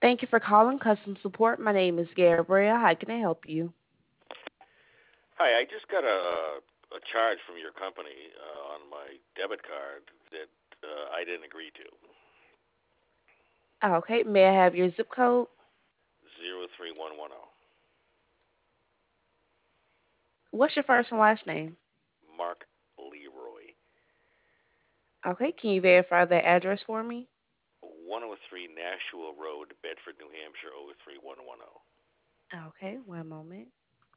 Thank you for calling customer support. My name is Gabrielle. How can I help you? Hi, I just got a charge from your company on my debit card that I didn't agree to. Okay, may I have your zip code? 03110. What's your first and last name? Mark Leroy. Okay, can you verify the address for me? 103 Nashua Road, Bedford, New Hampshire, 03110. Okay, one moment.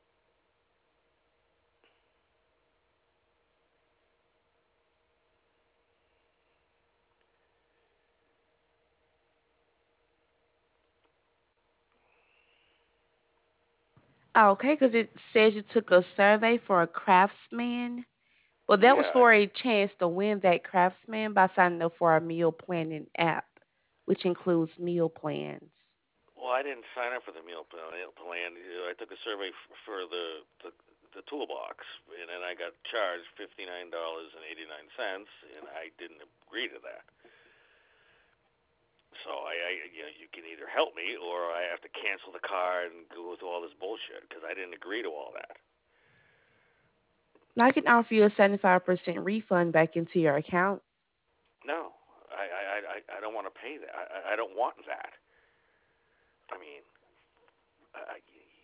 Okay, because it says you took a survey for a craftsman. Well, that was Yeah, for a chance to win that craftsman by signing up for our meal planning app, which includes meal plans. well, I didn't sign up for the meal plan. I took a survey for the toolbox, and then I got charged $59.89, and I didn't agree to that. So you can either help me or I have to cancel the card and go through all this bullshit because I didn't agree to all that. Now, I can offer you a 75% refund back into your account. No, I don't want to pay that. I don't want that. I mean, I,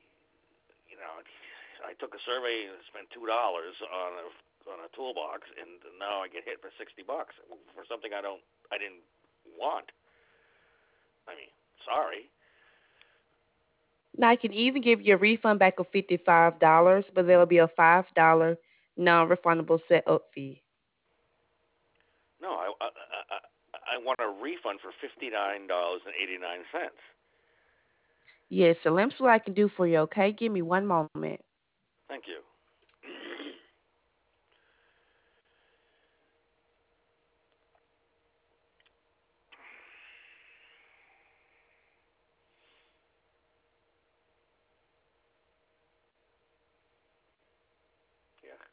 I took a survey and spent $2 on a toolbox, and now I get hit for $60 for something I didn't want. I mean, sorry. Now, I can even give you a refund back of $55, but there will be a $5 non-refundable setup fee. No, I want a refund for $59.89. Yes, so let me see what I can do for you, okay? Give me one moment. Thank you. Yeah.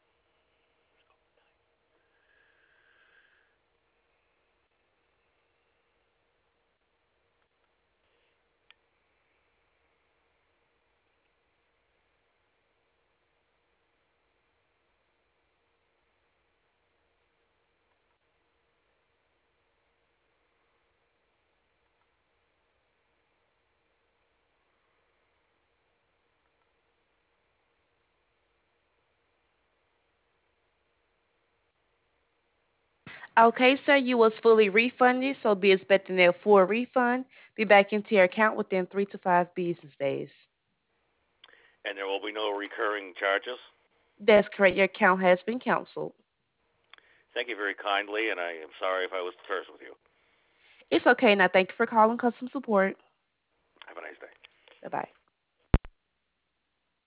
Okay, sir, you was fully refunded, so be expecting a full refund. Be back into your account within 3 to 5 business days. And there will be no recurring charges. That's correct. Your account has been canceled. Thank you very kindly, and I am sorry if I was terse with you. It's okay now. Thank you for calling customer support. Have a nice day. Bye bye.